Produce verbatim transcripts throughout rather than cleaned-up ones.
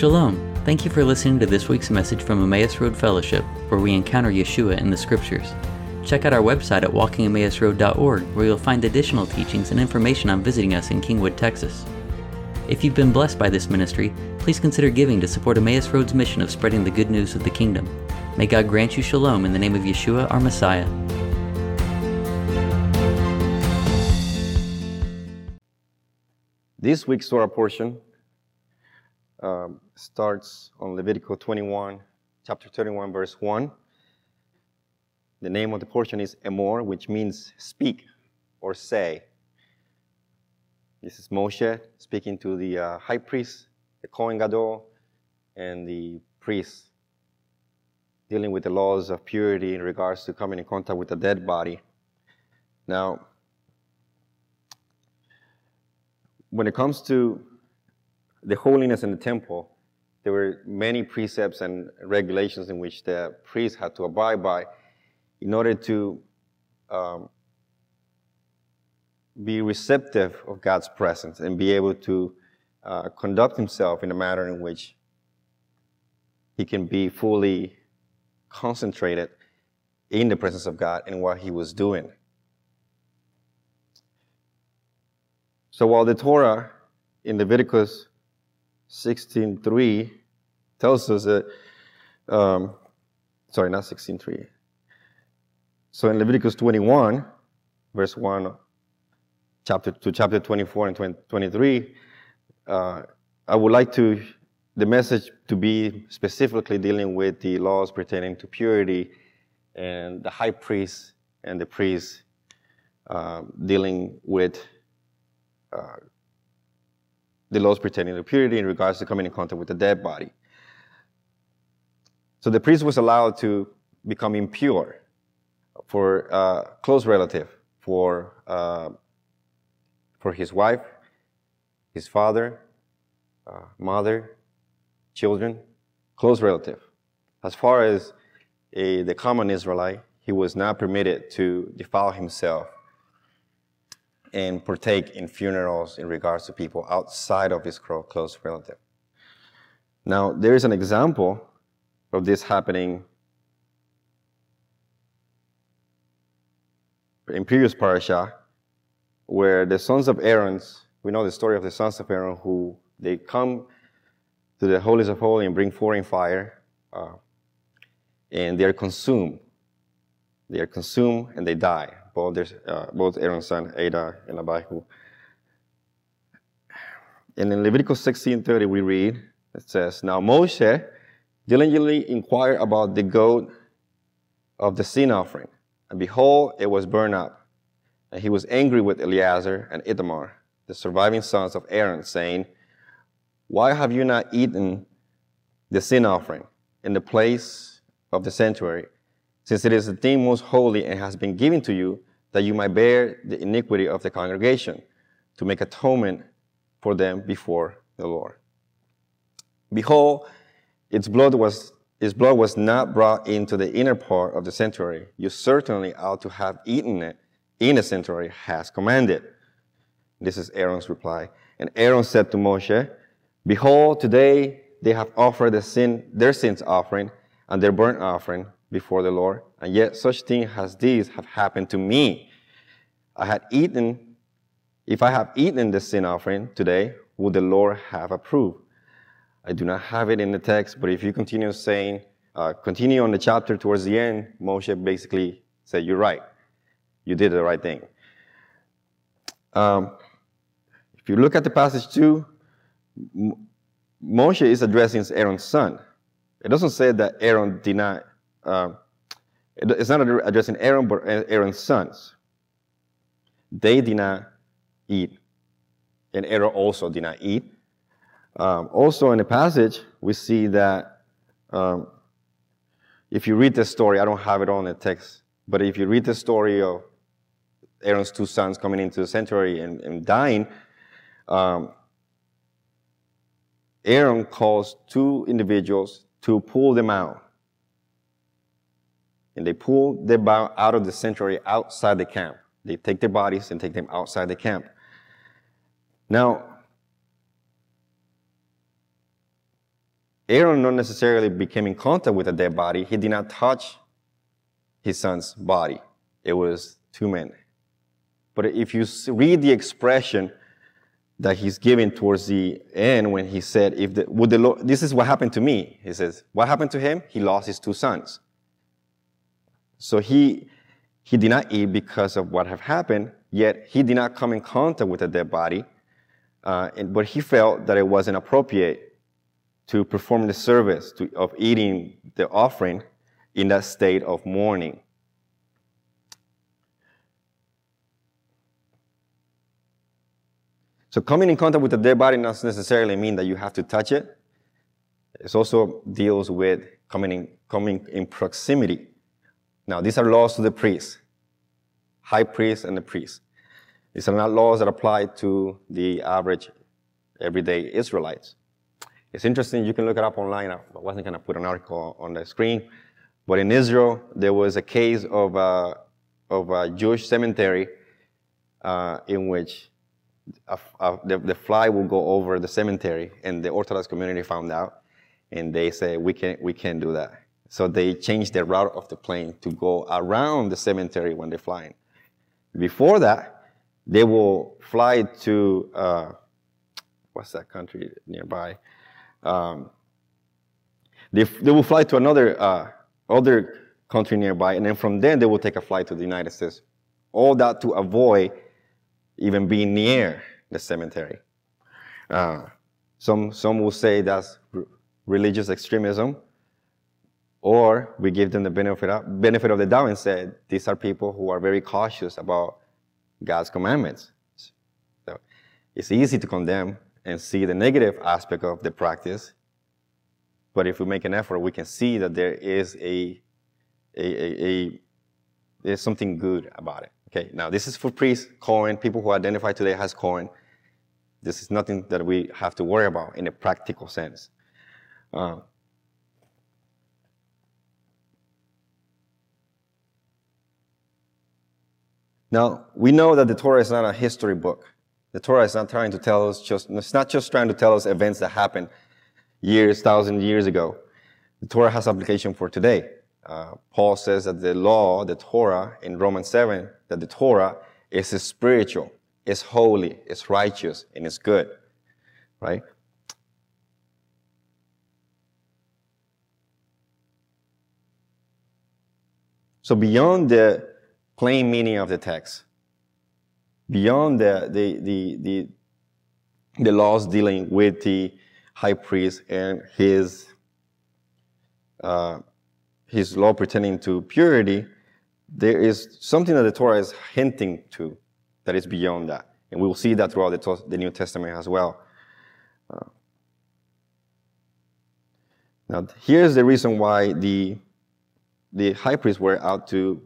Shalom! Thank you for listening to this week's message from Emmaus Road Fellowship, where we encounter Yeshua in the Scriptures. Check out our website at walking emmaus road dot org, where you'll find additional teachings and information on visiting us in Kingwood, Texas. If you've been blessed by this ministry, please consider giving to support Emmaus Road's mission of spreading the good news of the kingdom. May God grant you shalom in the name of Yeshua, our Messiah. This week's Torah portion um, starts on Leviticus twenty-one, chapter thirty-one, verse one. The name of the portion is Emor, which means speak or say. This is Moshe speaking to the uh, high priest, the Kohen Gadol, and the priests, dealing with the laws of purity in regards to coming in contact with a dead body. Now, when it comes to the holiness in the temple, there were many precepts and regulations in which the priests had to abide by in order to um, be receptive of God's presence and be able to uh, conduct himself in a manner in which he can be fully concentrated in the presence of God and what he was doing. So while the Torah in Leviticus sixteen three tells us that, um, sorry, not sixteen three. So in Leviticus twenty-one, verse one, chapter to chapter twenty-four and twenty-three, uh, I would like to the message to be specifically dealing with the laws pertaining to purity and the high priest and the priest uh, dealing with uh, the laws pertaining to purity in regards to coming in contact with the dead body. So the priest was allowed to become impure for a close relative, for uh, for his wife, his father, uh, mother, children, close relative. As far as a, the common Israelite, he was not permitted to defile himself and partake in funerals in regards to people outside of his close relative. Now, there is an example of this happening in previous parasha, where the sons of Aaron, we know the story of the sons of Aaron, who they come to the holies of holy and bring foreign fire, uh, and they are consumed. They are consumed and they die. Both, their, uh, both Aaron's son, Ada and Abihu. And in Leviticus sixteen thirty, we read, it says, Now Moshe diligently inquired about the goat of the sin offering, and behold, it was burned up. And he was angry with Eleazar and Ithamar, the surviving sons of Aaron, saying, Why have you not eaten the sin offering in the place of the sanctuary, since it is the thing most holy and has been given to you, that you might bear the iniquity of the congregation, to make atonement for them before the Lord? Behold, its blood was its blood was not brought into the inner part of the sanctuary. You certainly ought to have eaten it in the sanctuary, has commanded. This is Aaron's reply. And Aaron said to Moshe, Behold, today they have offered the sin, their sins offering and their burnt offering before the Lord, and yet such things as these have happened to me. I had eaten, if I have eaten the sin offering today, would the Lord have approved? I do not have it in the text, but if you continue saying, uh, continue on the chapter towards the end, Moshe basically said, you're right. You did the right thing. Um, if you look at the passage too, M- Moshe is addressing Aaron's son. It doesn't say that Aaron did not, uh, it's not addressing Aaron, but Aaron's sons. They did not eat, and Aaron also did not eat. Um, also in the passage, we see that um, if you read the story, I don't have it on the text, but if you read the story of Aaron's two sons coming into the sanctuary and, and dying, um, Aaron calls two individuals to pull them out. And they pull them out of the sanctuary outside the camp. They take their bodies and take them outside the camp. Now, Aaron not necessarily became in contact with a dead body. He did not touch his son's body. It was two men. But if you read the expression that he's giving towards the end when he said, "If the, would the Lord, this is what happened to me." He says, what happened to him? He lost his two sons. So he he did not eat because of what had happened, yet he did not come in contact with a dead body, uh, and, but he felt that it wasn't appropriate to perform the service to, of eating the offering in that state of mourning. So coming in contact with the dead body doesn't necessarily mean that you have to touch it. It also deals with coming in, coming in proximity. Now, these are laws to the priest, high priest and the priest. These are not laws that apply to the average, everyday Israelites. It's interesting, you can look it up online. I wasn't going to put an article on the screen, but in Israel, there was a case of a, of a Jewish cemetery uh, in which A, a, the, the fly will go over the cemetery, and the Orthodox community found out, and they said, we can't, we can't do that. So they changed the route of the plane to go around the cemetery when they're flying. Before that, they will fly to, uh, what's that country nearby? Um, they, they will fly to another uh, other country nearby, and then from there, they will take a flight to the United States. All that to avoid even being near the cemetery. Uh, some, some will say that's r- religious extremism, or we give them the benefit of, benefit of the doubt and say, these are people who are very cautious about God's commandments. So it's easy to condemn and see the negative aspect of the practice, but if we make an effort, we can see that there is a, a, a, a there's something good about it. Okay, now this is for priests, Cohen, people who identify today as Cohen. This is nothing that we have to worry about in a practical sense. Uh, now, we know that the Torah is not a history book. The Torah is not trying to tell us just, it's not just trying to tell us events that happened years, thousand years ago. The Torah has application for today. Uh, Paul says that the law, the Torah, in Romans seven, that the Torah is spiritual, is holy, is righteous, and is good, right? So beyond the plain meaning of the text, beyond the the the the, the laws dealing with the high priest and his uh, his law pertaining to purity, there is something that the Torah is hinting to that is beyond that. And we will see that throughout the, the New Testament as well. Uh, now, here's the reason why the, the high priests were out to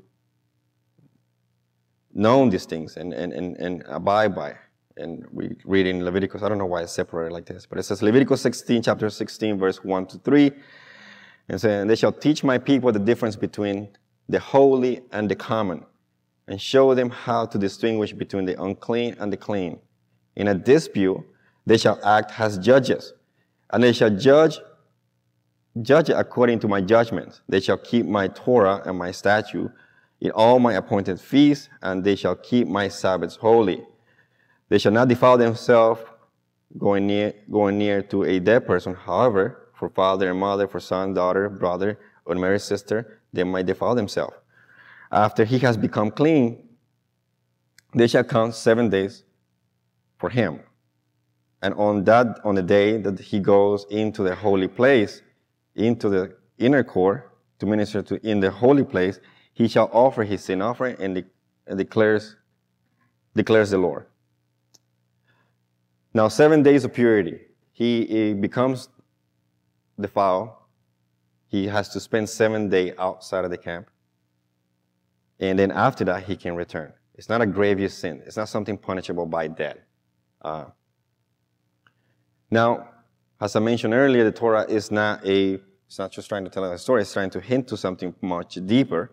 know these things and, and, and, and abide by. And we read in Leviticus, I don't know why it's separated like this, but it says Leviticus sixteen, chapter sixteen, verse one to three. And saying, and they shall teach my people the difference between the holy and the common, and show them how to distinguish between the unclean and the clean. In a dispute, they shall act as judges, and they shall judge, judge according to my judgments. They shall keep my Torah and my statute in all my appointed feasts, and they shall keep my Sabbaths holy. They shall not defile themselves going near, going near to a dead person. However, for father and mother, for son, daughter, brother, or married sister, they might defile themselves. After he has become clean, they shall count seven days for him. And on that, on the day that he goes into the holy place, into the inner court, to minister to in the holy place, he shall offer his sin offering and, de- and declares, declares the Lord. Now, seven days of purity. He, he becomes defiled. He has to spend seven days outside of the camp. And then after that, he can return. It's not a grievous sin. It's not something punishable by death. Uh, now, as I mentioned earlier, the Torah is not a, it's not just trying to tell us a story, it's trying to hint to something much deeper.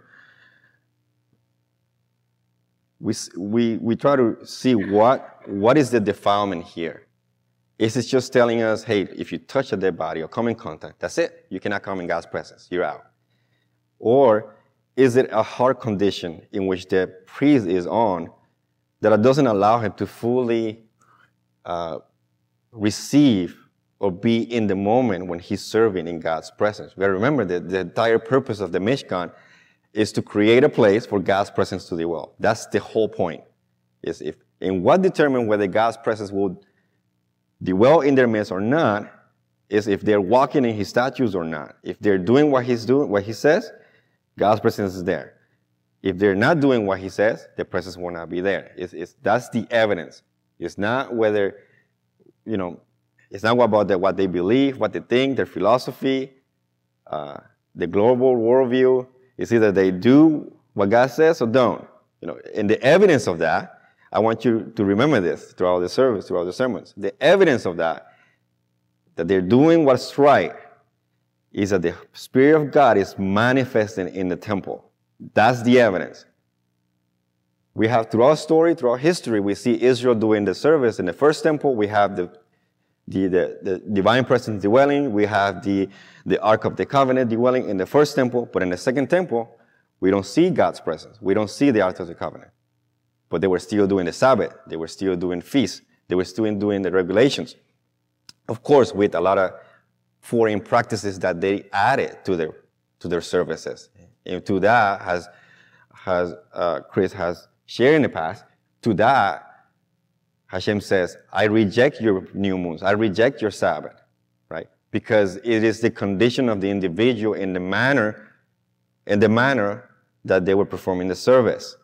We, we, we try to see what, what is the defilement here. Is it just telling us, hey, if you touch a dead body or come in contact, that's it. You cannot come in God's presence. You're out. Or is it a heart condition in which the priest is on that doesn't allow him to fully uh, receive or be in the moment when he's serving in God's presence? We got to remember that the entire purpose of the Mishkan is to create a place for God's presence to dwell. That's the whole point. Is if and what determines whether God's presence will dwell in their midst or not is if they're walking in his statutes or not. If they're doing what he's doing, what he says, God's presence is there. If they're not doing what he says, the presence will not be there. It's, it's, that's the evidence. It's not whether, you know, it's not about the, what they believe, what they think, their philosophy, uh, the global worldview. It's either they do what God says or don't. You know, and the evidence of that, I want you to remember this throughout the service, throughout the sermons. The evidence of that, that they're doing what's right, is that the Spirit of God is manifesting in the temple. That's the evidence. We have throughout story, throughout history, we see Israel doing the service. In the first temple, we have the, the, the, the divine presence dwelling. We have the, the Ark of the Covenant dwelling in the first temple. But in the second temple, we don't see God's presence. We don't see the Ark of the Covenant. But they were still doing the Sabbath. They were still doing feasts. They were still doing the regulations. Of course, with a lot of foreign practices that they added to their, to their services. And to that, has, has uh, Chris has shared in the past, to that, Hashem says, I reject your new moons. I reject your Sabbath, right? Because it is the condition of the individual in the manner, in the manner that they were performing the service.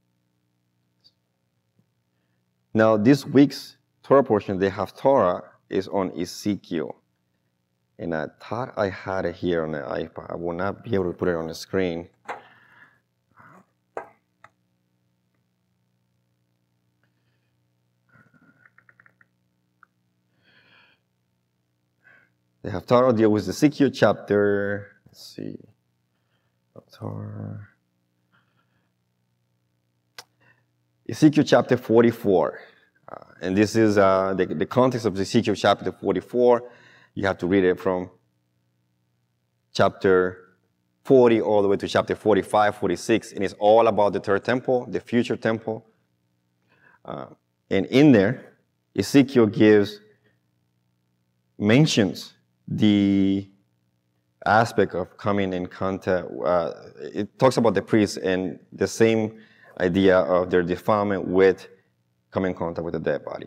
Now, this week's Torah portion, the Haftorah, is on Ezekiel. And I thought I had it here on the iPad. I will not be able to put it on the screen. The Haftarah deal with Ezekiel chapter, let's see, Haftarah. Ezekiel chapter forty-four. Uh, and this is uh, the, the context of Ezekiel chapter forty-four. You have to read it from chapter forty all the way to chapter forty-five, forty-six. And it's all about the third temple, the future temple. Uh, and in there, Ezekiel gives, mentions the aspect of coming in contact. Uh, it talks about the priests and the same idea of their defilement with coming in contact with a dead body.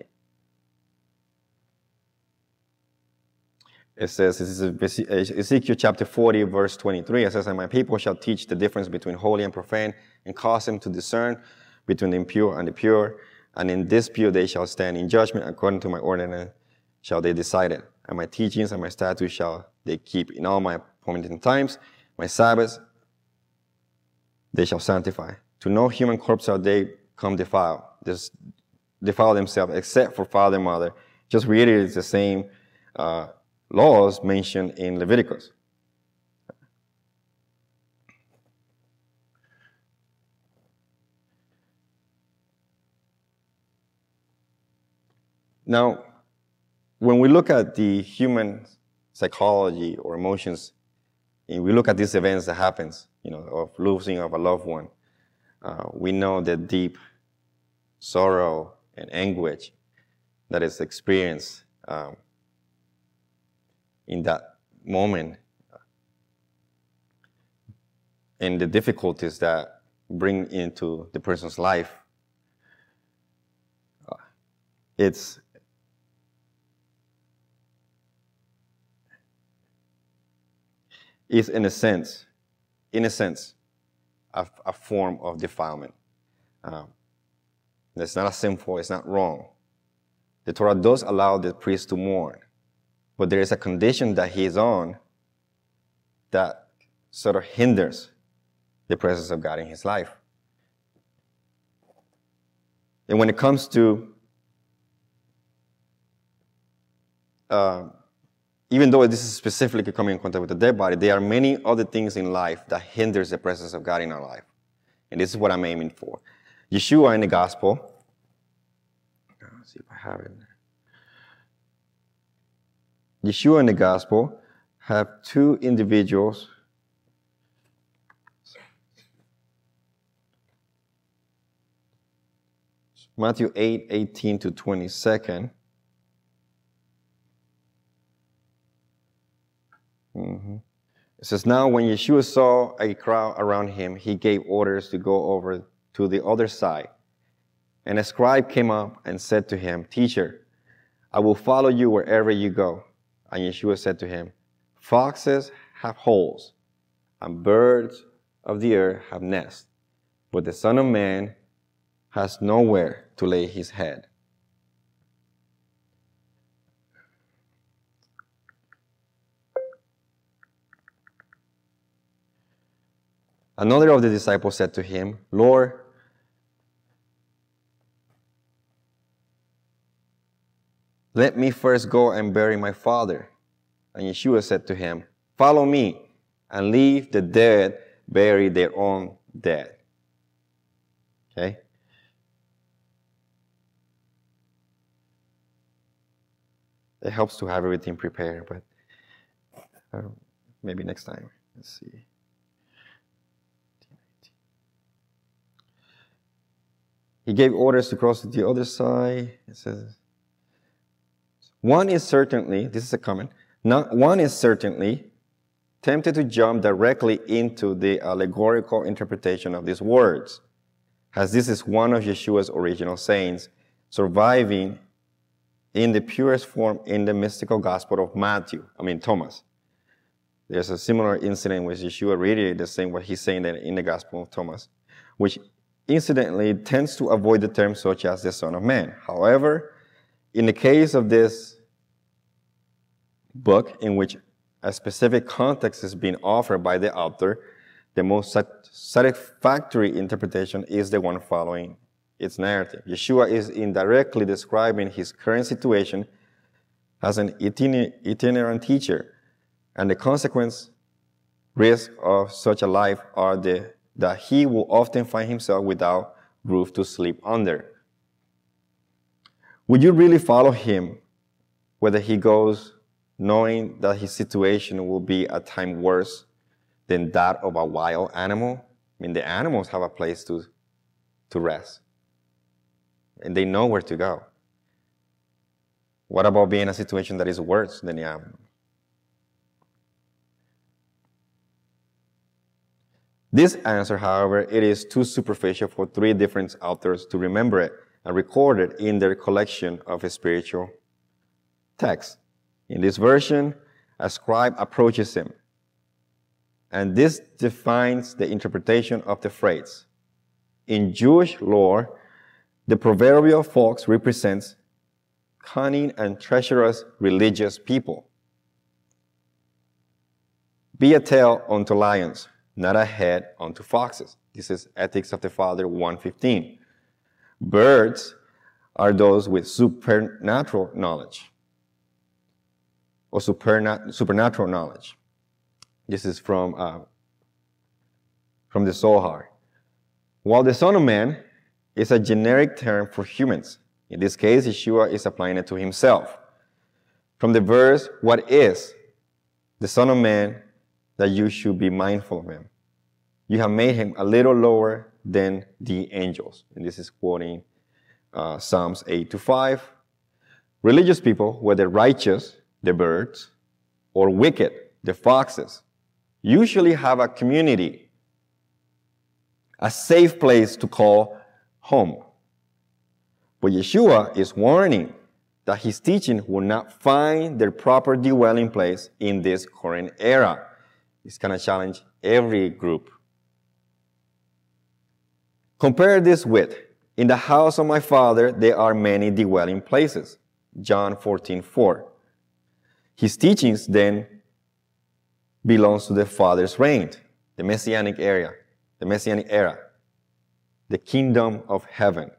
It says, this is Ezekiel chapter forty, verse twenty-three. It says, and my people shall teach the difference between holy and profane, and cause them to discern between the impure and the pure. And in this pure they shall stand in judgment, according to my ordinance shall they decide it. And my teachings and my statutes shall they keep in all my appointed times. My Sabbaths they shall sanctify. To no human corpse shall they come defile, this, defile themselves, except for father and mother. Just reiterates the same uh, laws mentioned in Leviticus. Now, when we look at the human psychology or emotions, and we look at these events that happens, you know, of losing of a loved one, uh, we know the deep sorrow and anguish that is experienced um, in that moment, and the difficulties that bring into the person's life. Uh, it's is in a sense, in a sense, a, a form of defilement. Um, it's not a sinful, it's not wrong. The Torah does allow the priest to mourn, but there is a condition that he is on that sort of hinders the presence of God in his life. And when it comes to, uh, even though this is specifically coming in contact with the dead body, there are many other things in life that hinders the presence of God in our life. And this is what I'm aiming for. Yeshua in the gospel, let's see if I have it. Yeshua in the gospel have two individuals Matthew eight, eighteen to twenty-second. Mm-hmm. It says, now when Yeshua saw a crowd around him, he gave orders to go over to the other side. And a scribe came up and said to him, Teacher, I will follow you wherever you go. And Yeshua said to him, foxes have holes, and birds of the air have nests, but the Son of Man has nowhere to lay his head. Another of the disciples said to him, Lord, let me first go and bury my father. And Yeshua said to him, follow me and leave the dead bury their own dead. Okay? It helps to have everything prepared, but uh, maybe next time. Let's see. He gave orders to cross to the other side. It says, one is certainly, this is a comment, not, one is certainly tempted to jump directly into the allegorical interpretation of these words, as this is one of Yeshua's original sayings, surviving in the purest form in the mystical gospel of Matthew, I mean Thomas. There's a similar incident where Yeshua reiterated the same what he's saying in the gospel of Thomas, which incidentally tends to avoid the terms such as the Son of Man. However, in the case of this book, in which a specific context is being offered by the author, the most satisfactory interpretation is the one following its narrative. Yeshua is indirectly describing his current situation as an itinerant teacher, and the consequence risks of such a life are the that he will often find himself without roof to sleep under. Would you really follow him whether he goes knowing that his situation will be at times worse than that of a wild animal? I mean, the animals have a place to, to rest, and they know where to go. What about being in a situation that is worse than the animal? This answer, however, it is too superficial for three different authors to remember it and record it in their collection of spiritual texts. In this version, a scribe approaches him, and this defines the interpretation of the phrase. In Jewish lore, the proverbial fox represents cunning and treacherous religious people. Be a tail unto lions, not a head unto foxes. This is Ethics of the Father one fifteen. Birds are those with supernatural knowledge, or supernat- supernatural knowledge. This is from, uh, from the Zohar. While the Son of Man is a generic term for humans. In this case, Yeshua is applying it to himself. From the verse, what is the Son of Man that you should be mindful of him? You have made him a little lower than the angels. And this is quoting uh, Psalms eight to five. Religious people, whether righteous, the birds, or wicked, the foxes, usually have a community, a safe place to call home. But Yeshua is warning that his teaching will not find their proper dwelling place in this current era. It's going to challenge every group. Compare this with, in the house of my Father there are many dwelling places. John fourteen four. His teachings then belongs to the Father's reign, the Messianic era, the Messianic era, the kingdom of heaven.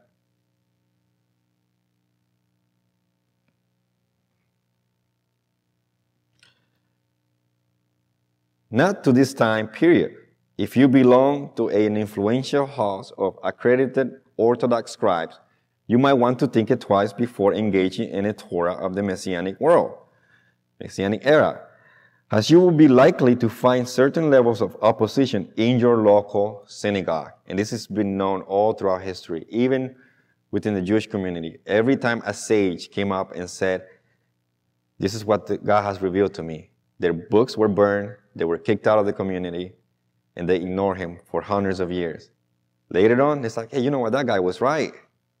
Not to this time period. If you belong to an influential house of accredited Orthodox scribes, you might want to think it twice before engaging in a Torah of the Messianic world. Messianic era, as you will be likely to find certain levels of opposition in your local synagogue. And this has been known all throughout history, even within the Jewish community. Every time a sage came up and said, this is what the, God has revealed to me, their books were burned, they were kicked out of the community, and they ignored him for hundreds of years. Later on, it's like, hey, you know what, that guy was right.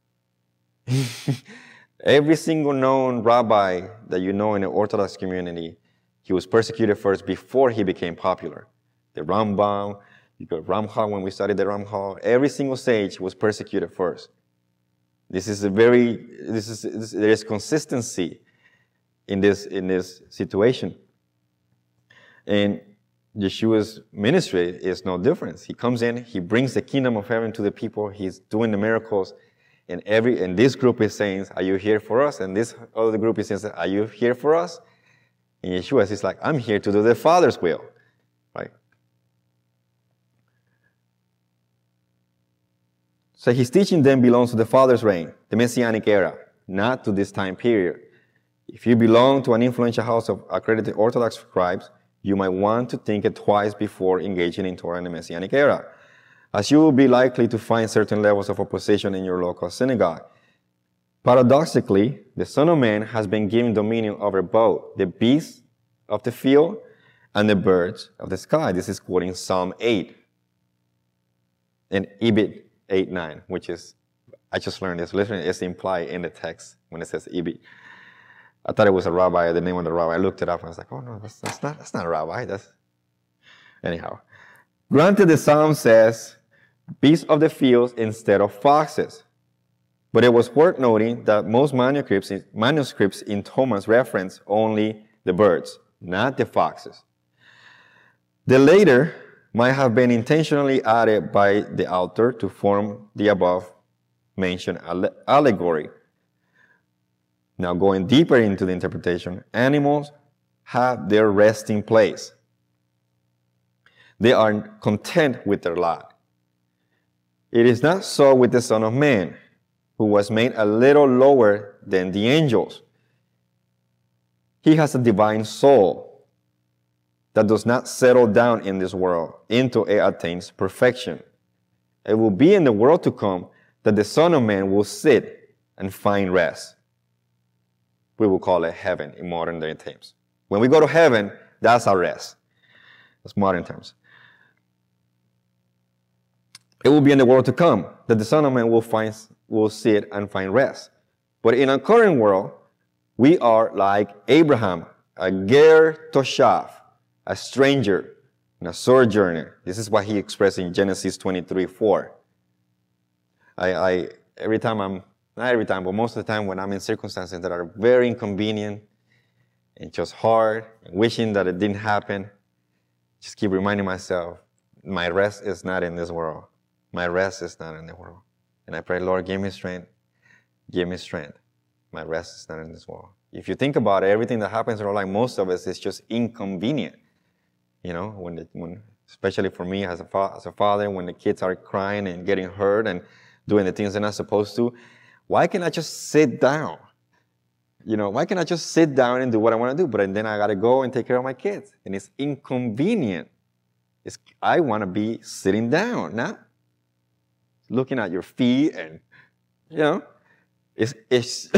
Every single known rabbi that you know in the Orthodox community, he was persecuted first before he became popular. The Rambam, you got Ramchal, when we studied the Ramchal, every single sage was persecuted first. This is a very, this is, this, there is consistency in this, in this situation. And Yeshua's ministry is no different. He comes in, he brings the kingdom of heaven to the people, he's doing the miracles, and every, and this group is saying, are you here for us? And this other group is saying, are you here for us? And Yeshua is like, I'm here to do the Father's will, right? So his teaching then belongs to the Father's reign, the Messianic era, not to this time period. If you belong to an influential house of accredited Orthodox scribes, you might want to think it twice before engaging in Torah in the Messianic era, as you will be likely to find certain levels of opposition in your local synagogue. Paradoxically, the Son of Man has been given dominion over both the beasts of the field and the birds of the sky. This is quoting Psalm eight and Ibid eight nine, which is, I just learned this, literally it's implied in the text when it says Ibid. I thought it was a rabbi, the name of the rabbi. I looked it up and I was like, oh no, that's, that's, not, that's not a rabbi. That's... Anyhow, granted the Psalm says, beasts of the fields instead of foxes. But it was worth noting that most manuscripts, manuscripts in Thomas reference only the birds, not the foxes. The later might have been intentionally added by the author to form the above mentioned allegory. Now going deeper into the interpretation, animals have their resting place. They are content with their lot. It is not so with the Son of Man, who was made a little lower than the angels. He has a divine soul that does not settle down in this world until it attains perfection. It will be in the world to come that the Son of Man will sit and find rest. We will call it heaven in modern day terms. When we go to heaven, that's our rest. That's modern terms. It will be in the world to come that the Son of Man will find, will sit and find rest. But in our current world, we are like Abraham, a ger toshav, a stranger and a sojourner. This is what he expressed in Genesis twenty-three four. I, I, every time I'm, not every time, but most of the time when I'm in circumstances that are very inconvenient and just hard, and wishing that it didn't happen, just keep reminding myself, my rest is not in this world. My rest is not in the world. And I pray, Lord, give me strength. Give me strength. My rest is not in this world. If you think about it, everything that happens in our life, most of us is just inconvenient. You know, when, the, when especially for me as a, fa- as a father, when the kids are crying and getting hurt and doing the things they're not supposed to, why can't I just sit down? You know, why can't I just sit down and do what I want to do? But then I got to go and take care of my kids. And it's inconvenient. It's, I want to be sitting down, not looking at your feet and, you know, it's, it's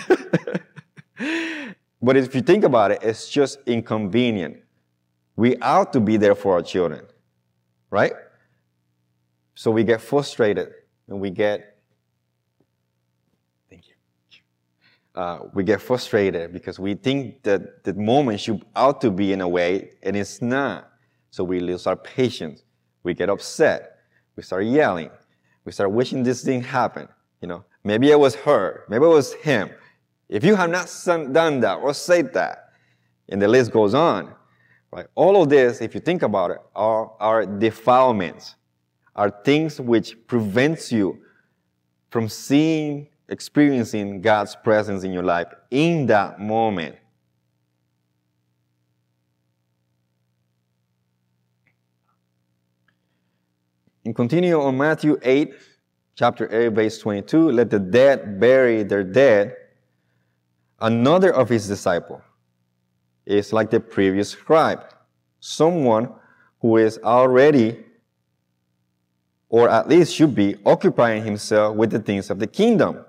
but if you think about it, it's just inconvenient. We ought to be there for our children, right? So we get frustrated and we get, thank you. Uh, we get frustrated because we think that the moment should ought to be in a way, and it's not. So we lose our patience. We get upset. We start yelling. We start wishing this didn't happen. You know, maybe it was her. Maybe it was him. If you have not done that or said that, and the list goes on, right? All of this, if you think about it, are, are defilements, are things which prevents you from seeing, experiencing God's presence in your life in that moment. And continue on Matthew eight, chapter eight, verse twenty-two. Let the dead bury their dead. Another of his disciples, is like the previous scribe, someone who is already, or at least should be, occupying himself with the things of the kingdom.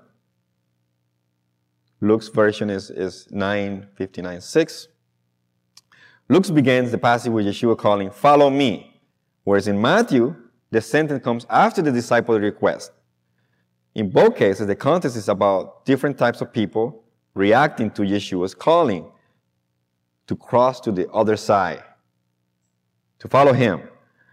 Luke's version is, is nine fifty-nine six. Luke begins the passage with Yeshua calling, "Follow me," whereas in Matthew, the sentence comes after the disciples' request. In both cases, the context is about different types of people reacting to Yeshua's calling to cross to the other side, to follow him.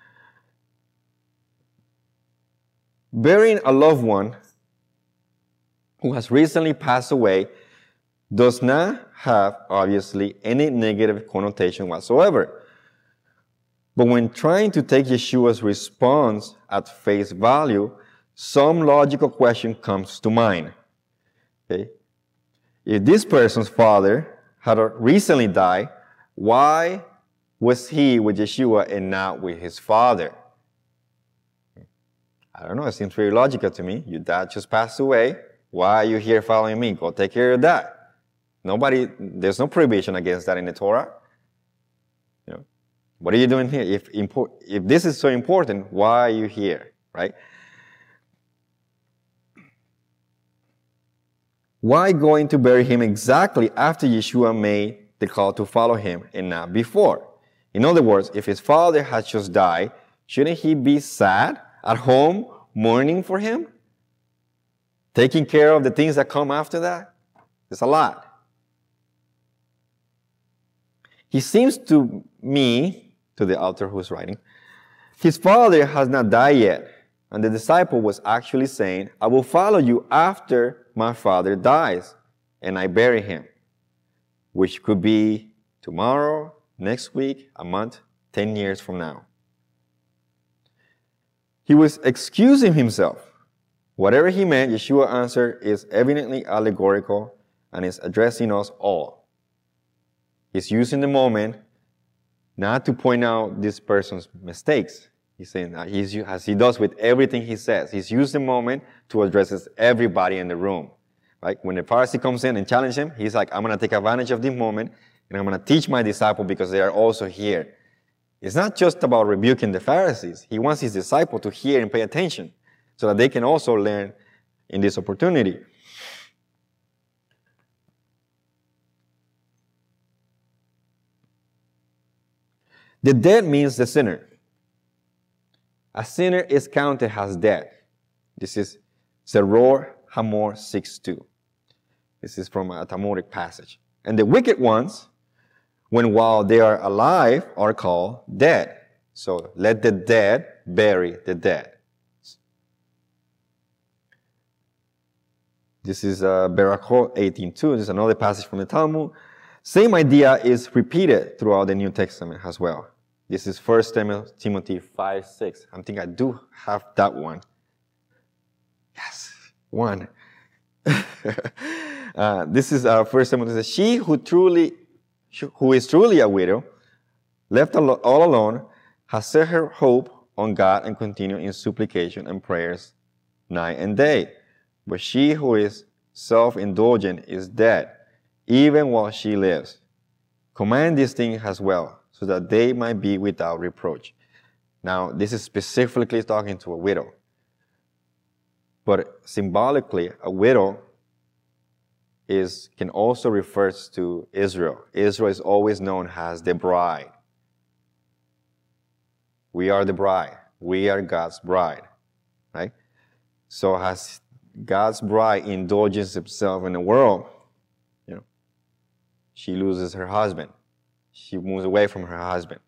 Burying a loved one who has recently passed away does not have, obviously, any negative connotation whatsoever. But when trying to take Yeshua's response at face value, some logical question comes to mind. Okay? If this person's father had recently died, why was he with Yeshua and not with his father? I don't know, it seems very logical to me. Your dad just passed away. Why are you here following me? Go take care of that. Nobody, there's no prohibition against that in the Torah. You know, what are you doing here? If, impor- if this is so important, why are you here, right? Why going to bury him exactly after Yeshua made the call to follow him and not before? In other words, if his father had just died, shouldn't he be sad at home mourning for him? Taking care of the things that come after that? It's a lot. He seems to me, to the author who's writing, his father has not died yet. And the disciple was actually saying, I will follow you after my father dies and I bury him, which could be tomorrow, next week, a month, ten years from now. He was excusing himself. Whatever he meant, Yeshua answer is evidently allegorical and is addressing us all. He's using the moment not to point out this person's mistakes. He's saying that he's, as he does with everything he says. He's used the moment to address everybody in the room. Right? When the Pharisee comes in and challenges him, he's like, I'm going to take advantage of this moment and I'm going to teach my disciple because they are also here. It's not just about rebuking the Pharisees. He wants his disciple to hear and pay attention so that they can also learn in this opportunity. The dead means the sinner. A sinner is counted as dead. This is Zeror Hamor six two. This is from a Talmudic passage. And the wicked ones, when while they are alive, are called dead. So let the dead bury the dead. This is uh, Berachot eighteen two. This is another passage from the Talmud. Same idea is repeated throughout the New Testament as well. This is First Timothy five six. I think I do have that one. Yes, one. uh, this is uh, First Timothy says, she who truly, who is truly a widow, left all alone, has set her hope on God and continue in supplication and prayers night and day. But she who is self-indulgent is dead, even while she lives. Command these things as well, so that they might be without reproach. Now, this is specifically talking to a widow. But symbolically, a widow is can also refer to Israel. Israel is always known as the bride. We are the bride. We are God's bride. Right? So as God's bride indulges himself in the world, you know, she loses her husband. She moves away from her husband.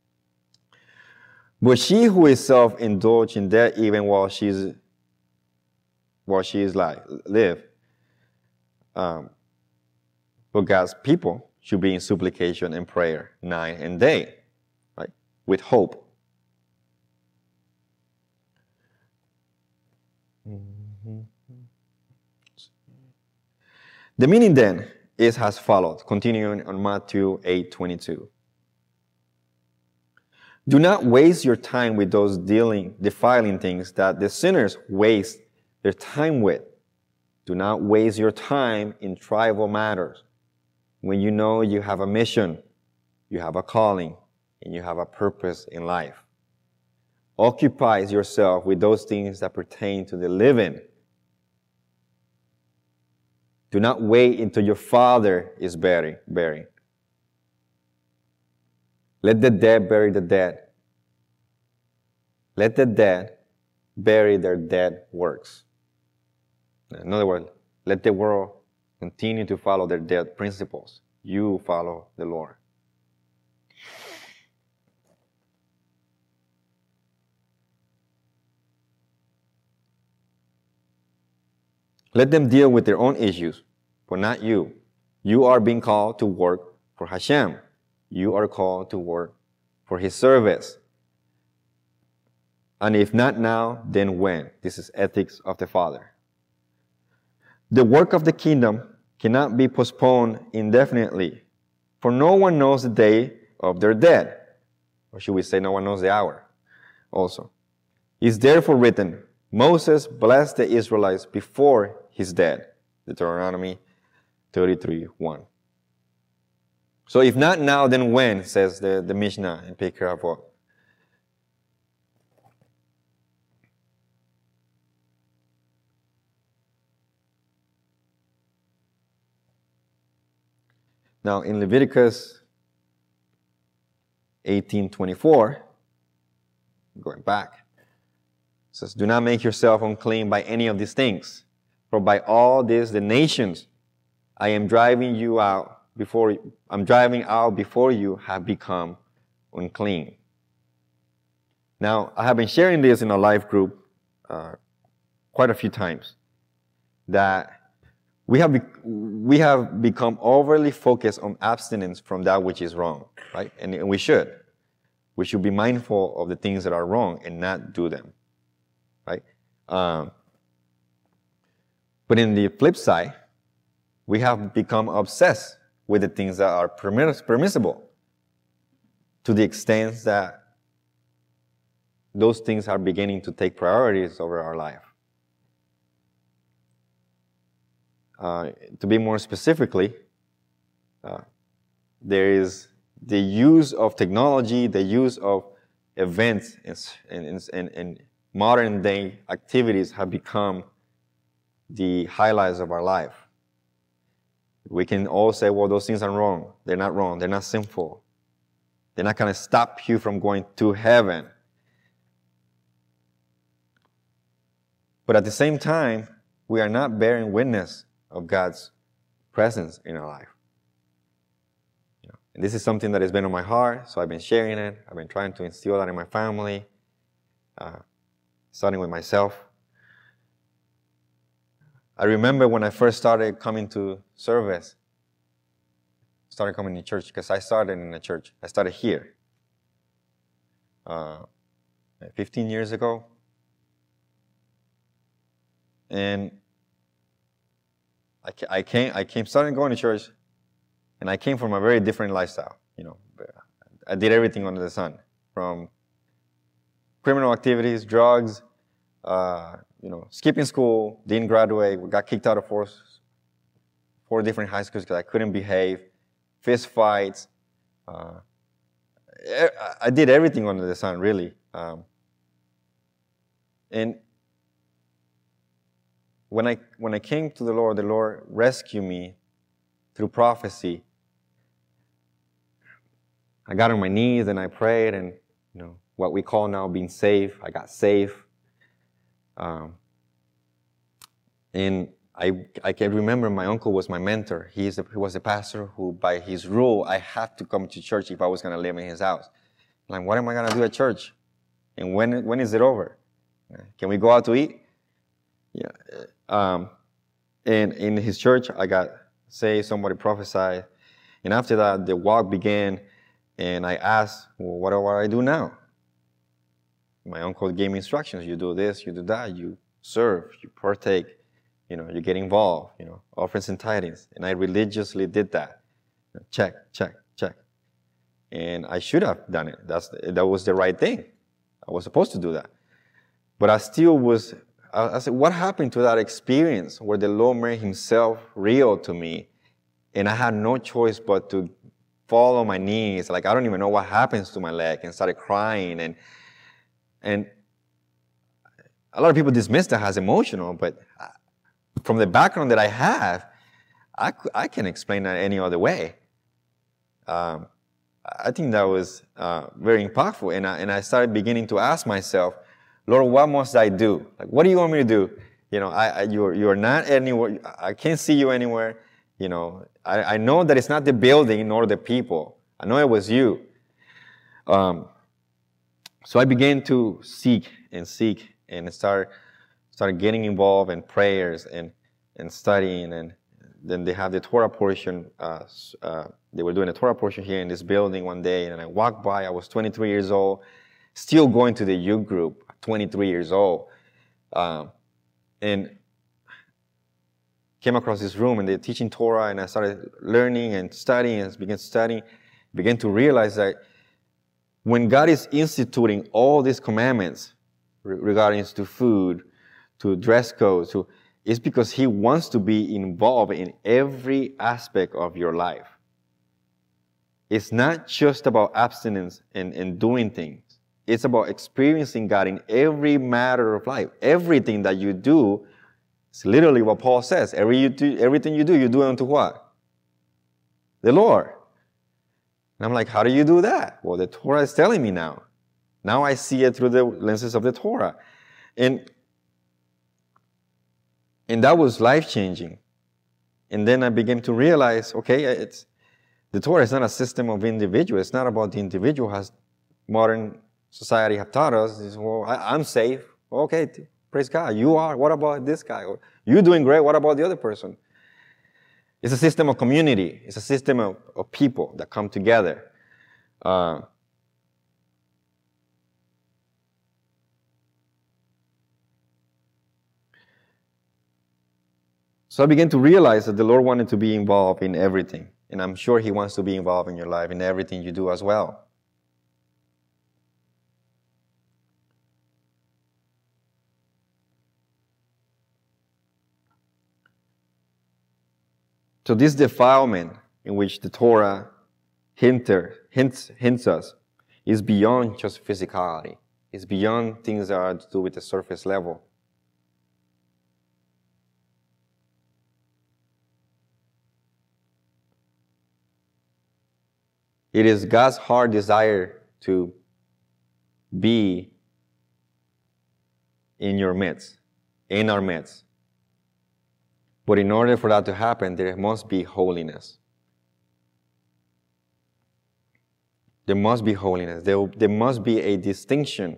But she who is self-indulged in that even while she's while she is like live, um, but God's people should be in supplication and prayer night and day, right? With hope. Mm-hmm. The meaning then is as follows, continuing on Matthew eight twenty-two. Do not waste your time with those dealing, defiling things that the sinners waste their time with. Do not waste your time in trivial matters when you know you have a mission you have a calling, and you have a purpose in life. Occupy yourself with those things that pertain to the living. Do not wait until your father is buried. buried. Let the dead bury the dead. Let the dead bury their dead works. In other words, let the world continue to follow their dead principles. You follow the Lord. Let them deal with their own issues, but not you. You are being called to work for Hashem. You are called to work for His service. And if not now, then when? This is ethics of the Father. The work of the kingdom cannot be postponed indefinitely, for no one knows the day of their death. Or should we say no one knows the hour also. It's therefore written, Moses blessed the Israelites before his death. Deuteronomy thirty-three one. So if not now, then when, says the, the Mishnah in Pirkei Avot. Now in Leviticus eighteen twenty-four, going back, it says, do not make yourself unclean by any of these things, for by all this the nations I am driving you out before I'm driving out before you have become unclean. Now I have been sharing this in a live group uh, quite a few times, that we have be, we have become overly focused on abstinence from that which is wrong, right? And, and we should. We should be mindful of the things that are wrong and not do them, right? Um, but in the flip side, we have become obsessed with the things that are permiss- permissible to the extent that those things are beginning to take priorities over our life. Uh, to be more specifically, uh, there is the use of technology, the use of events and, and, and, and modern day activities have become the highlights of our life. We can all say, well, those things are wrong. They're not wrong. They're not sinful. They're not going to stop you from going to heaven. But at the same time, we are not bearing witness of God's presence in our life. You know, and this is something that has been on my heart, so I've been sharing it. I've been trying to instill that in my family, uh, starting with myself. I remember when I first started coming to service, started coming to church, because I started in a church. I started here uh, fifteen years ago. And I came, I came, started going to church, and I came from a very different lifestyle. You know, I did everything under the sun, from criminal activities, drugs, uh, you know, skipping school, didn't graduate, got kicked out of four, four different high schools because I couldn't behave, fist fights. Uh, I did everything under the sun, really. Um, and When I, when I came to the Lord, the Lord rescued me through prophecy. I got on my knees and I prayed, and you know what we call now being saved. I got saved. Um, and I, I can remember my uncle was my mentor. He, is a, he was a pastor who, by his rule, I had to come to church if I was going to live in his house. I'm like, what am I going to do at church? And when when is it over? Can we go out to eat? Yeah. Um, and in his church, I got saved, somebody prophesied. And after that, the walk began, and I asked, well, what do I do now? My uncle gave me instructions. You do this, you do that, you serve, you partake, you know, you get involved, you know, offerings and tithings. And I religiously did that. Check, check, check. And I should have done it. That's, that was the right thing. I was supposed to do that. But I still was... I said, what happened to that experience where the Lord made himself real to me, and I had no choice but to fall on my knees, like I don't even know what happens to my leg, and started crying. And and a lot of people dismiss that as emotional, but from the background that I have, I, I can explain that any other way. Um, I think that was uh, very impactful, and I, and I started beginning to ask myself, Lord, what must I do? Like, what do you want me to do? You know, I, I you're you're not anywhere. I can't see you anywhere. You know, I, I know that it's not the building nor the people. I know it was you. Um, so I began to seek and seek and start started getting involved in prayers and and studying. And then they have the Torah portion. Uh, uh, they were doing a Torah portion here in this building one day, and I walked by. I was twenty-three years old, still going to the youth group. twenty-three years old, um, and came across this room, and they're teaching Torah, and I started learning and studying, and began studying, began to realize that when God is instituting all these commandments re- regarding to food, to dress code, to, it's because He wants to be involved in every aspect of your life. It's not just about abstinence and, and doing things. It's about experiencing God in every matter of life. Everything that you do, it's literally what Paul says. Every you do, everything you do, you do unto what? The Lord. And I'm like, how do you do that? Well, the Torah is telling me now. Now I see it through the lenses of the Torah. And, and that was life-changing. And then I began to realize, okay, it's the Torah is not a system of individuals. It's not about the individual, as modern society have taught us. Is, well, I, I'm safe. Okay, praise God. You are. What about this guy? Or, you're doing great. What about the other person? It's a system of community. It's a system of, of people that come together. Uh, so I began to realize that the Lord wanted to be involved in everything. And I'm sure He wants to be involved in your life, in everything you do as well. So this defilement in which the Torah hinter, hints, hints us is beyond just physicality. It's beyond things that are to do with the surface level. It is God's heart desire to be in your midst, in our midst. But in order for that to happen, there must be holiness. There must be holiness. There, there must be a distinction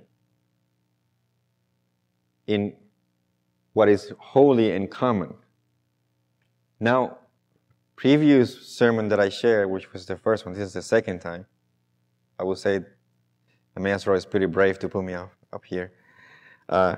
in what is holy and common. Now, previous sermon that I shared, which was the first one, this is the second time, I would say Emmaus Road is pretty brave to put me up, up here. Uh,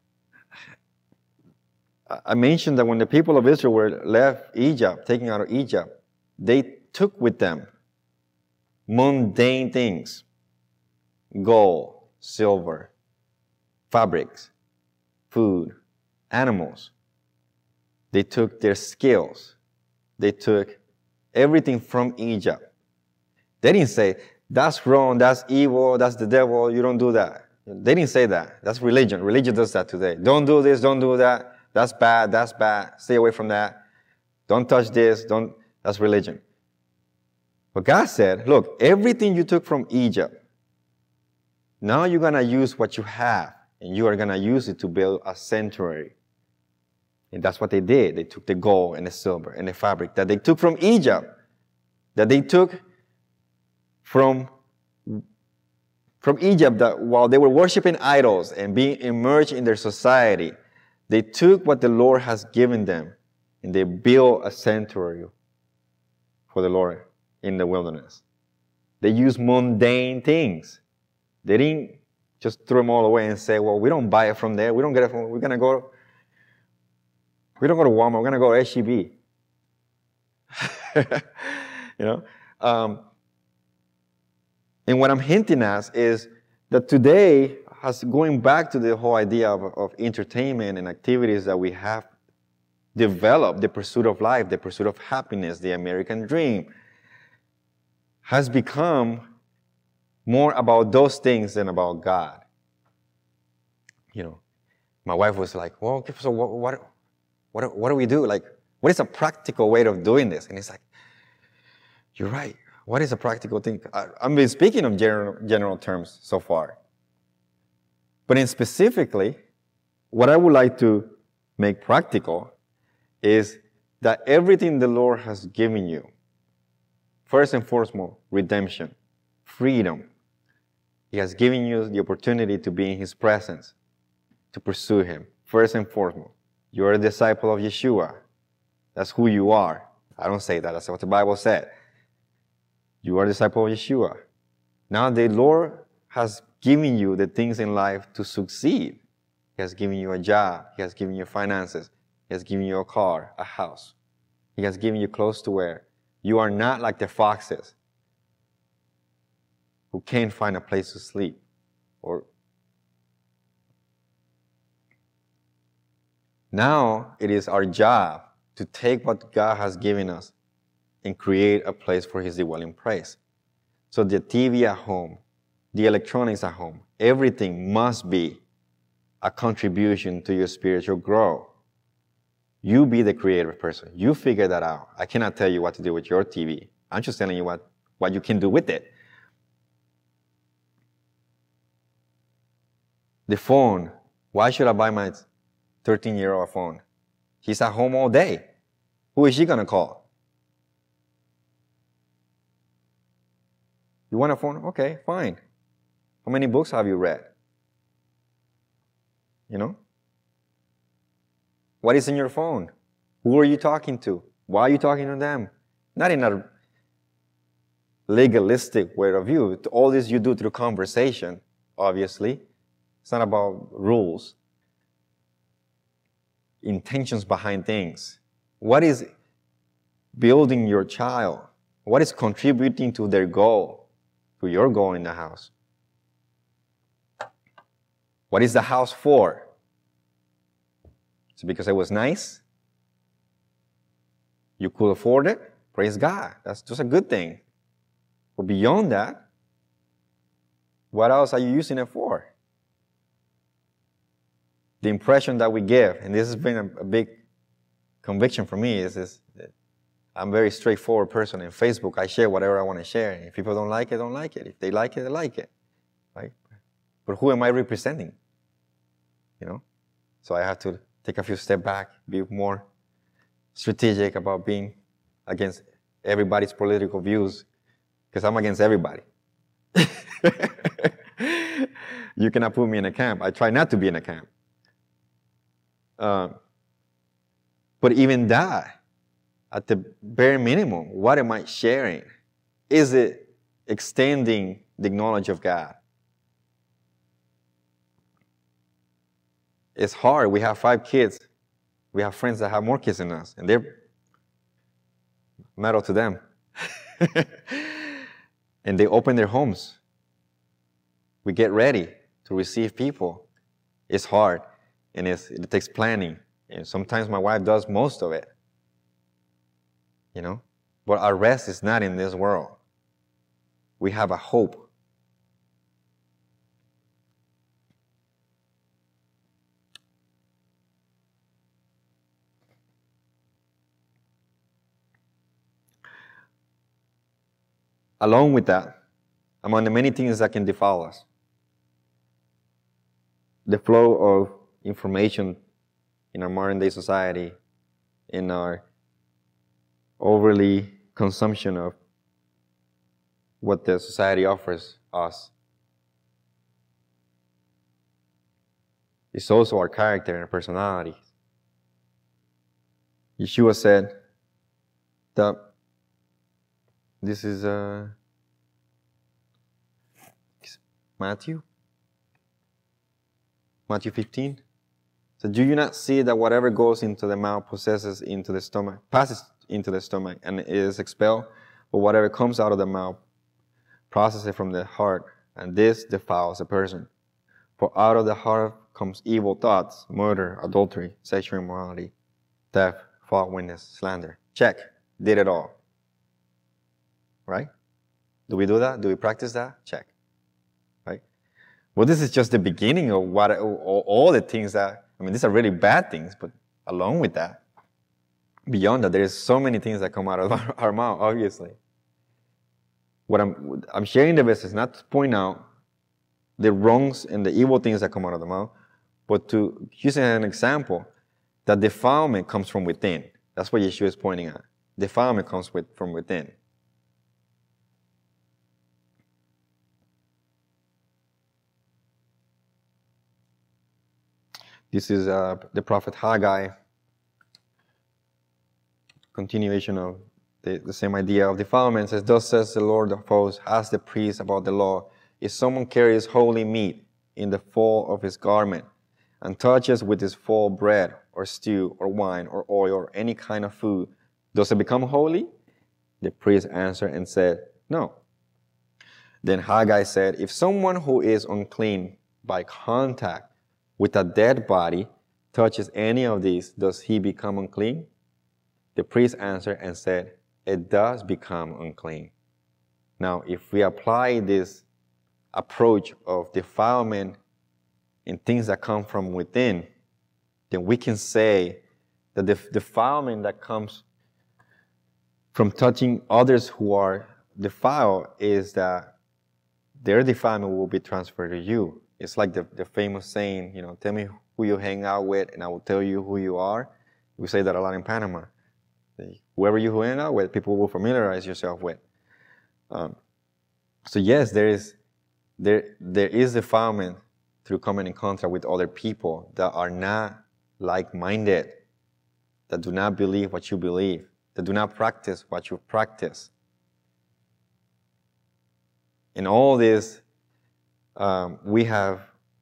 I mentioned that when the people of Israel were left Egypt, taken out of Egypt, they took with them mundane things, gold, silver, fabrics, food, animals. They took their skills. They took everything from Egypt. They didn't say, that's wrong, that's evil, that's the devil, you don't do that. They didn't say that. That's religion. Religion does that today. Don't do this, don't do that. That's bad, that's bad. Stay away from that. Don't touch this, don't, that's religion. But God said, look, everything you took from Egypt, now you're going to use what you have, and you are going to use it to build a sanctuary. And that's what they did. They took the gold and the silver and the fabric that they took from Egypt, that they took from, from Egypt, that while they were worshiping idols and being immersed in their society, they took what the Lord has given them and they built a sanctuary for the Lord in the wilderness. They used mundane things. They didn't just throw them all away and say, well, we don't buy it from there. We don't get it from, we're going to go, we don't go to Walmart. We're going to go to H E B. You know? Um, and what I'm hinting at is that today, has going back to the whole idea of, of entertainment and activities that we have developed, the pursuit of life, the pursuit of happiness, the American dream, has become more about those things than about God. You know, my wife was like, well, okay, so what, what, what, what do we do? Like, what is a practical way of doing this? And it's like, you're right. What is a practical thing? I, I've been speaking of general, general terms so far. But in specifically, what I would like to make practical is that everything the Lord has given you, first and foremost, redemption, freedom. He has given you the opportunity to be in His presence, to pursue Him. First and foremost, you're a disciple of Yeshua. That's who you are. I don't say that. That's what the Bible said. You are a disciple of Yeshua. Now the Lord has given you the things in life to succeed. He has given you a job. He has given you finances. He has given you a car, a house. He has given you clothes to wear. You are not like the foxes who can't find a place to sleep. Or now it is our job to take what God has given us and create a place for His dwelling place. So the T V at home, the electronics at home, everything must be a contribution to your spiritual growth. You be the creative person. You figure that out. I cannot tell you what to do with your T V. I'm just telling you what, what you can do with it. The phone. Why should I buy my thirteen-year-old phone? He's at home all day. Who is she going to call? You want a phone? Okay, fine. How many books have you read? You know? What is in your phone? Who are you talking to? Why are you talking to them? Not in a legalistic way of view. All this you do through conversation, obviously. It's not about rules. Intentions behind things. What is building your child? What is contributing to their goal? To your goal in the house? What is the house for? Is it because it was nice? You could afford it? Praise God. That's just a good thing. But beyond that, what else are you using it for? The impression that we give, and this has been a, a big conviction for me, is, is that I'm a very straightforward person. In Facebook, I share whatever I want to share. If people don't like it, don't like it. If they like it, they like it. Right? But who am I representing? You know? So I have to take a few steps back, be more strategic about being against everybody's political views, because I'm against everybody. You cannot put me in a camp. I try not to be in a camp. Uh, but even that, at the bare minimum, what am I sharing? Is it extending the knowledge of God? It's hard. We have five kids. We have friends that have more kids than us, and they're metal to them. And they open their homes. We get ready to receive people. It's hard, and it's, it takes planning. And sometimes my wife does most of it. You know? But our rest is not in this world. We have a hope. Along with that, among the many things that can defile us, the flow of information in our modern day society, in our overly consumption of what the society offers us, it's also our character and our personality. Yeshua said that this is uh, Matthew, Matthew fifteen. So do you not see that whatever goes into the mouth possesses into the stomach, passes into the stomach and is expelled? But whatever comes out of the mouth processes from the heart, and this defiles a person. For out of the heart comes evil thoughts, murder, adultery, sexual immorality, theft, false witness, slander. Check. Did it all. Right? Do we do that? Do we practice that? Check. Right? Well, this is just the beginning of what all, all the things that, I mean, these are really bad things, but along with that, beyond that, there's so many things that come out of our, our mouth, obviously. What I'm, I'm sharing the message not to point out the wrongs and the evil things that come out of the mouth, but to use an example that defilement comes from within. That's what Yeshua is pointing at. Defilement comes with, from within. This is uh, the prophet Haggai, continuation of the, the same idea of defilement. It says, thus says the Lord of hosts, ask the priest about the law. If someone carries holy meat in the fall of his garment and touches with his fall bread or stew or wine or oil or any kind of food, does it become holy? The priest answered and said, no. Then Haggai said, if someone who is unclean by contact with a dead body touches any of these, does he become unclean? The priest answered and said, it does become unclean. Now, if we apply this approach of defilement in things that come from within, then we can say that the defilement that comes from touching others who are defiled is that their defilement will be transferred to you. It's like the, the famous saying, you know, tell me who you hang out with and I will tell you who you are. We say that a lot in Panama. Whoever you hang out with, people will familiarize yourself with. Um, so yes, there is there there is defilement through coming in contact with other people that are not like-minded, that do not believe what you believe, that do not practice what you practice. In all this, um, we have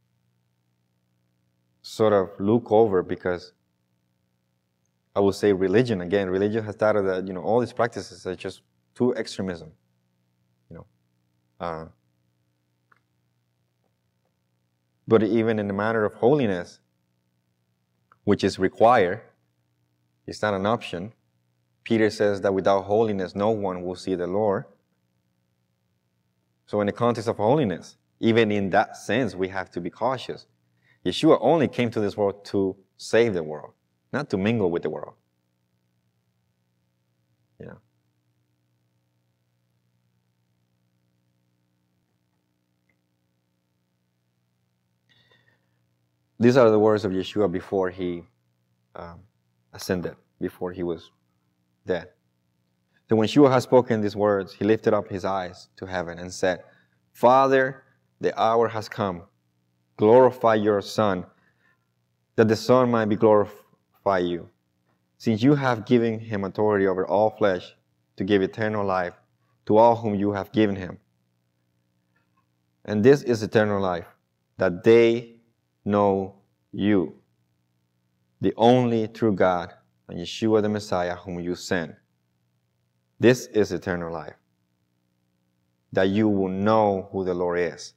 sort of looked over because I would say religion, again, religion has started that, you know, all these practices are just too extremism, you know. Uh, but even in the matter of holiness, which is required, it's not an option. Peter says that without holiness, no one will see the Lord. So in the context of holiness, even in that sense, we have to be cautious. Yeshua only came to this world to save the world, not to mingle with the world. You know. These are the words of Yeshua before he um, ascended, before he was dead. So when Yeshua had spoken these words, he lifted up his eyes to heaven and said, Father, the hour has come. Glorify your Son, that the Son might be glorified you, since you have given him authority over all flesh to give eternal life to all whom you have given him. And this is eternal life, that they know you, the only true God, and Yeshua the Messiah whom you sent. This is eternal life, that you will know who the Lord is.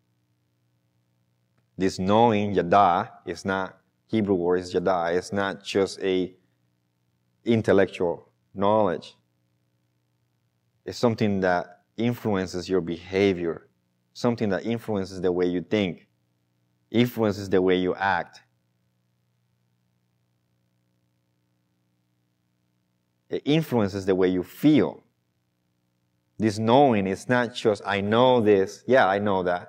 This knowing, yada, is not Hebrew word, is yada. It's not just a intellectual knowledge. It's something that influences your behavior, something that influences the way you think, influences the way you act. It influences the way you feel. This knowing is not just, I know this, yeah, I know that.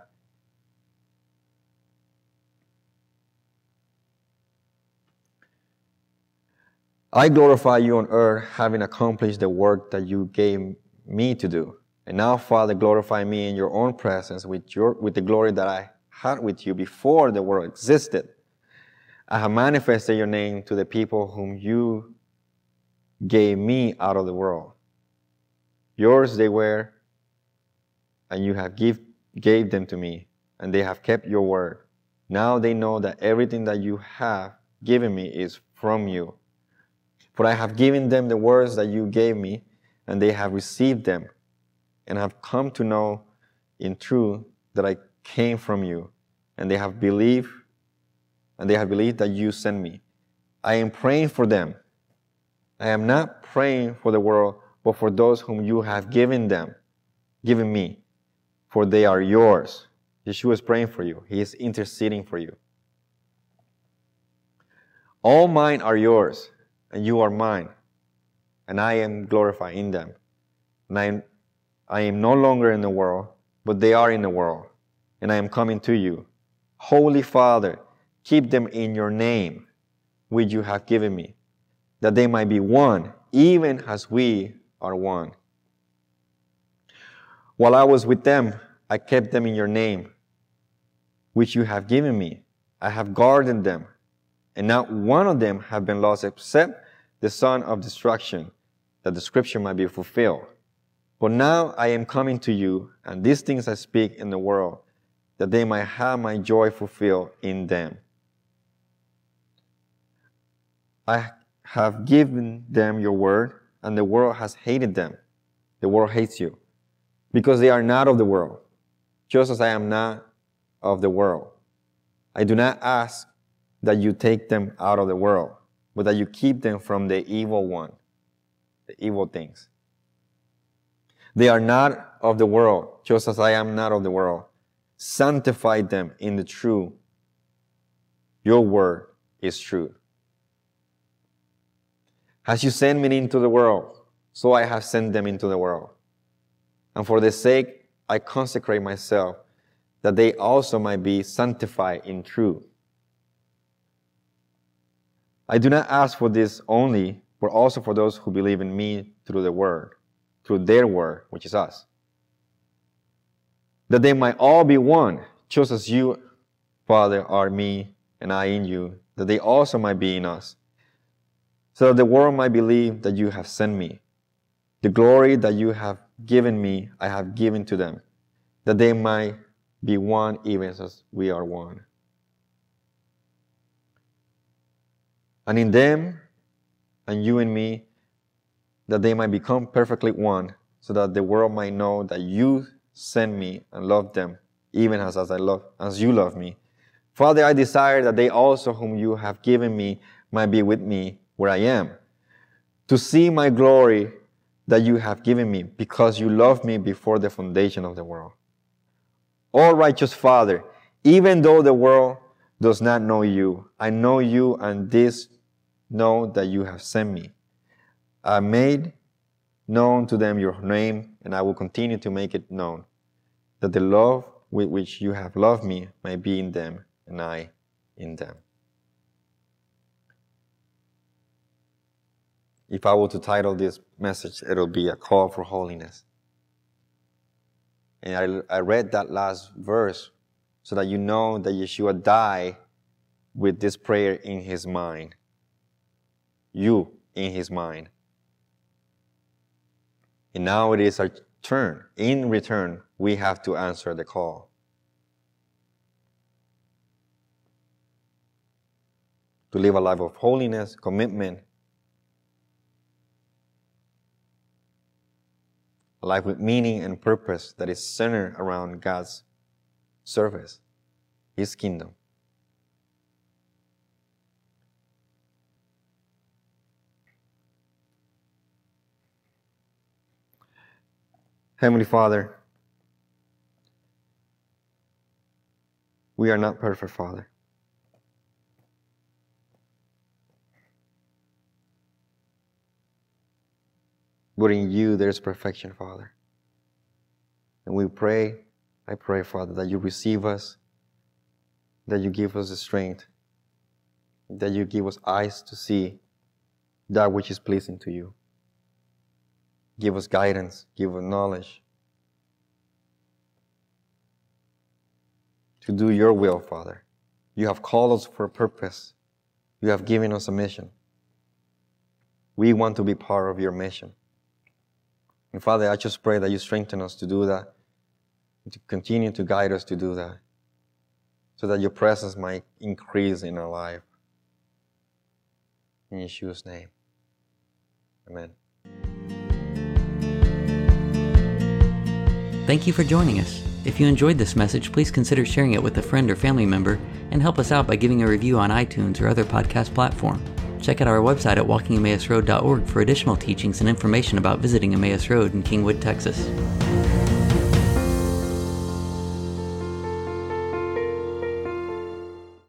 I glorify you on earth, having accomplished the work that you gave me to do. And now, Father, glorify me in your own presence with your with the glory that I had with you before the world existed. I have manifested your name to the people whom you gave me out of the world. Yours they were, and you have give, gave them to me, and they have kept your word. Now they know that everything that you have given me is from you. For I have given them the words that you gave me, and they have received them, and have come to know in truth that I came from you, and they have believed, and they have believed that you sent me. I am praying for them. I am not praying for the world, but for those whom you have given them, given me, for they are yours. Yeshua is praying for you. He is interceding for you. All mine are yours, and you are mine, and I am glorified in them. And I am, I am no longer in the world, but they are in the world, and I am coming to you. Holy Father, keep them in your name, which you have given me, that they might be one, even as we are one. While I was with them, I kept them in your name, which you have given me. I have guarded them, and not one of them have been lost except the son of destruction, that the scripture might be fulfilled. But now I am coming to you, and these things I speak in the world, that they might have my joy fulfilled in them. I have given them your word, and the world has hated them. The world hates you, because they are not of the world, just as I am not of the world. I do not ask that you take them out of the world, but that you keep them from the evil one, the evil things. They are not of the world, just as I am not of the world. Sanctify them in the truth. Your word is true. As you sent me into the world, so I have sent them into the world. And for their sake I consecrate myself, that they also might be sanctified in truth. I do not ask for this only, but also for those who believe in me through the word, through their word, which is us. That they might all be one, just as you, Father, are me and I in you, that they also might be in us, so that the world might believe that you have sent me. The glory that you have given me, I have given to them, that they might be one even as we are one. And in them, and you and me, that they might become perfectly one, so that the world might know that you sent me and loved them, even as, as I love, as you love me. Father, I desire that they also whom you have given me might be with me where I am, to see my glory that you have given me, because you loved me before the foundation of the world. O righteous Father, even though the world does not know you, I know you, and this know that you have sent me. I made known to them your name, and I will continue to make it known, that the love with which you have loved me may be in them, and I in them. If I were to title this message, it'll be A Call for Holiness. And I, I read that last verse so that you know that Yeshua died with this prayer in his mind. You in his mind. And now it is our turn. In return, we have to answer the call. To live a life of holiness, commitment, a life with meaning and purpose that is centered around God's service, his kingdom. Heavenly Father, we are not perfect, Father. But in you there is perfection, Father. And we pray, I pray, Father, that you receive us, that you give us the strength, that you give us eyes to see that which is pleasing to you. Give us guidance, give us knowledge to do your will, Father. You have called us for a purpose. You have given us a mission. We want to be part of your mission. And Father, I just pray that you strengthen us to do that, and to continue to guide us to do that, so that your presence might increase in our life. In Yeshua's name, amen. Thank you for joining us. If you enjoyed this message, please consider sharing it with a friend or family member, and help us out by giving a review on iTunes or other podcast platform. Check out our website at walking emmaus road dot org for additional teachings and information about visiting Emmaus Road in Kingwood, Texas.